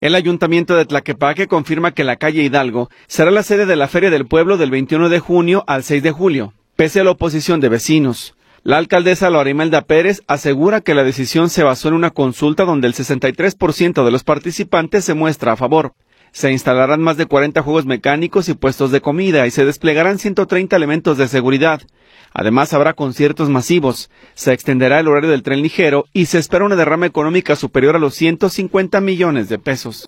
El Ayuntamiento de Tlaquepaque confirma que la calle Hidalgo será la sede de la Feria del Pueblo del 21 de junio al 6 de julio, pese a la oposición de vecinos. La alcaldesa Laura Imelda Pérez asegura que la decisión se basó en una consulta donde el 63% de los participantes se muestra a favor. Se instalarán más de 40 juegos mecánicos y puestos de comida y se desplegarán 130 elementos de seguridad. Además, habrá conciertos masivos, se extenderá el horario del tren ligero y se espera una derrama económica superior a los 150 millones de pesos.